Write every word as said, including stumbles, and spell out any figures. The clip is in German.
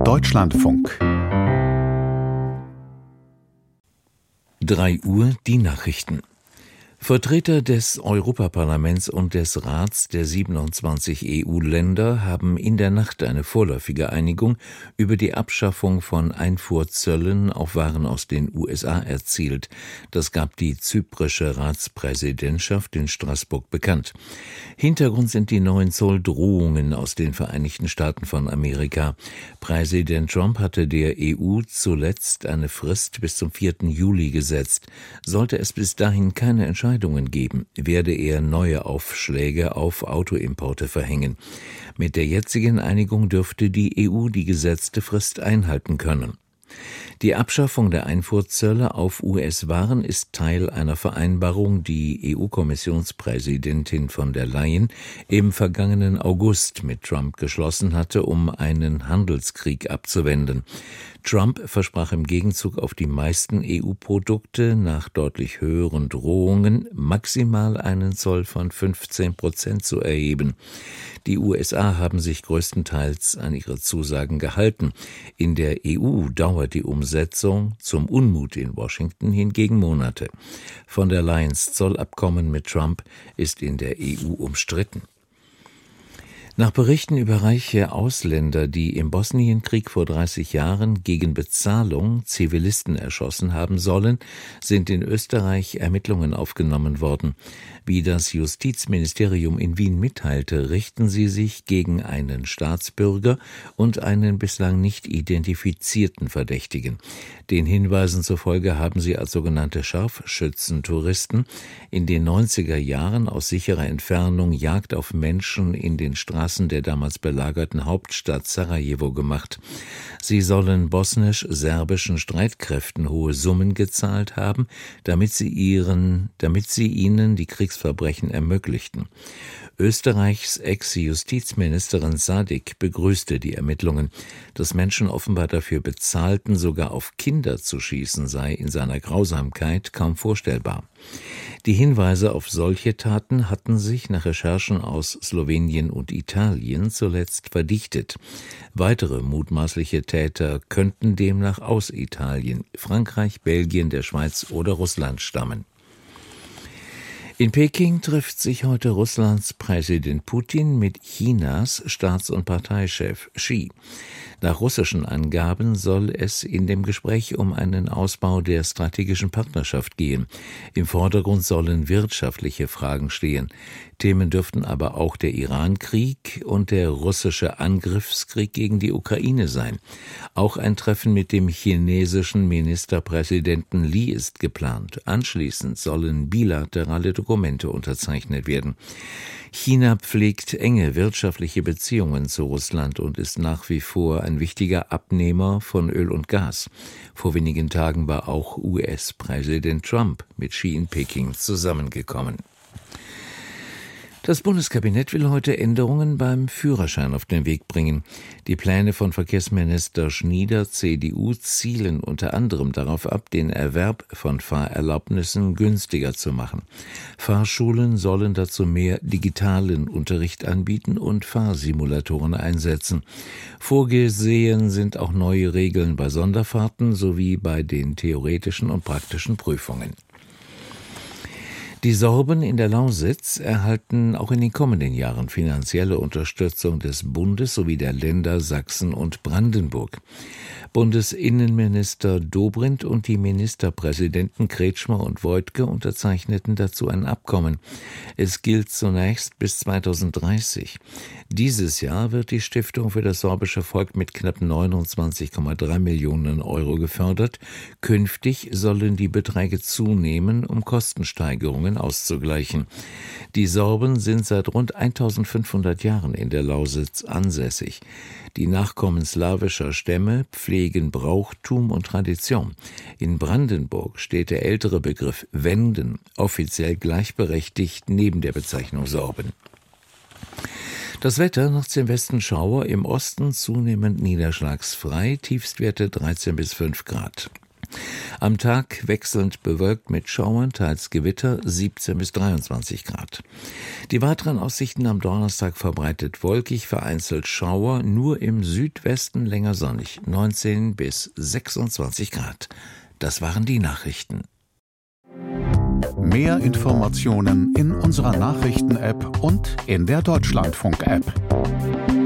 Deutschlandfunk. drei Uhr die Nachrichten. Vertreter des Europaparlaments und des Rats der siebenundzwanzig E U-Länder haben in der Nacht eine vorläufige Einigung über die Abschaffung von Einfuhrzöllen auf Waren aus den U S A erzielt. Das gab die zyprische Ratspräsidentschaft in Straßburg bekannt. Hintergrund sind die neuen Zolldrohungen aus den Vereinigten Staaten von Amerika. Präsident Trump hatte der E U zuletzt eine Frist bis zum vierten Juli gesetzt. Sollte es bis dahin keine Entscheidung geben, werde er neue Aufschläge auf Autoimporte verhängen. Mit der jetzigen Einigung dürfte die E U die gesetzte Frist einhalten können. Die Abschaffung der Einfuhrzölle auf U S-Waren ist Teil einer Vereinbarung, die E U-Kommissionspräsidentin von der Leyen im vergangenen August mit Trump geschlossen hatte, um einen Handelskrieg abzuwenden. Trump versprach im Gegenzug auf die meisten E U-Produkte nach deutlich höheren Drohungen maximal einen Zoll von fünfzehn Prozent zu erheben. Die U S A haben sich größtenteils an ihre Zusagen gehalten. In der E U dauert die Umsetzung zum Unmut in Washington hingegen Monate. Von der Leyens Zollabkommen mit Trump ist in der E U umstritten. Nach Berichten über reiche Ausländer, die im Bosnienkrieg vor dreißig Jahren gegen Bezahlung Zivilisten erschossen haben sollen, sind in Österreich Ermittlungen aufgenommen worden. Wie das Justizministerium in Wien mitteilte, richten sie sich gegen einen Staatsbürger und einen bislang nicht identifizierten Verdächtigen. Den Hinweisen zufolge haben sie als sogenannte Scharfschützen-Touristen in den neunziger Jahren aus sicherer Entfernung Jagd auf Menschen in den Straßen der damals belagerten Hauptstadt Sarajevo gemacht. Sie sollen bosnisch-serbischen Streitkräften hohe Summen gezahlt haben, damit sie ihren, damit sie ihnen die Kriegsverbrechen ermöglichten. Österreichs Ex-Justizministerin Sadik begrüßte die Ermittlungen. Dass Menschen offenbar dafür bezahlten, sogar auf Kinder zu schießen, sei in seiner Grausamkeit kaum vorstellbar. Die Hinweise auf solche Taten hatten sich nach Recherchen aus Slowenien und Italien zuletzt verdichtet. Weitere mutmaßliche Täter könnten demnach aus Italien, Frankreich, Belgien, der Schweiz oder Russland stammen. In Peking trifft sich heute Russlands Präsident Putin mit Chinas Staats- und Parteichef Xi. Nach russischen Angaben soll es in dem Gespräch um einen Ausbau der strategischen Partnerschaft gehen. Im Vordergrund sollen wirtschaftliche Fragen stehen. Themen dürften aber auch der Iran-Krieg und der russische Angriffskrieg gegen die Ukraine sein. Auch ein Treffen mit dem chinesischen Ministerpräsidenten Li ist geplant. Anschließend sollen bilaterale Dokumente unterzeichnet werden. China pflegt enge wirtschaftliche Beziehungen zu Russland und ist nach wie vor ein wichtiger Abnehmer von Öl und Gas. Vor wenigen Tagen war auch U S-Präsident Trump mit Xi in Peking zusammengekommen. Das Bundeskabinett will heute Änderungen beim Führerschein auf den Weg bringen. Die Pläne von Verkehrsminister Schnieder, C D U, zielen unter anderem darauf ab, den Erwerb von Fahrerlaubnissen günstiger zu machen. Fahrschulen sollen dazu mehr digitalen Unterricht anbieten und Fahrsimulatoren einsetzen. Vorgesehen sind auch neue Regeln bei Sonderfahrten sowie bei den theoretischen und praktischen Prüfungen. Die Sorben in der Lausitz erhalten auch in den kommenden Jahren finanzielle Unterstützung des Bundes sowie der Länder Sachsen und Brandenburg. Bundesinnenminister Dobrindt und die Ministerpräsidenten Kretschmer und Woidke unterzeichneten dazu ein Abkommen. Es gilt zunächst bis zweitausenddreißig. Dieses Jahr wird die Stiftung für das sorbische Volk mit knapp neunundzwanzig Komma drei Millionen Euro gefördert. Künftig sollen die Beträge zunehmen, um Kostensteigerungen auszugleichen. Die Sorben sind seit rund eintausendfünfhundert Jahren in der Lausitz ansässig. Die Nachkommen slawischer Stämme pflegen Brauchtum und Tradition. In Brandenburg steht der ältere Begriff Wenden offiziell gleichberechtigt neben der Bezeichnung Sorben. Das Wetter, nachts im Westen Schauer, im Osten zunehmend niederschlagsfrei, Tiefstwerte dreizehn bis fünf Grad. Am Tag wechselnd bewölkt mit Schauern, teils Gewitter, siebzehn bis dreiundzwanzig Grad. Die weiteren Aussichten am Donnerstag verbreitet wolkig, vereinzelt Schauer, nur im Südwesten länger sonnig, neunzehn bis sechsundzwanzig Grad. Das waren die Nachrichten. Mehr Informationen in unserer Nachrichten-App und in der Deutschlandfunk-App.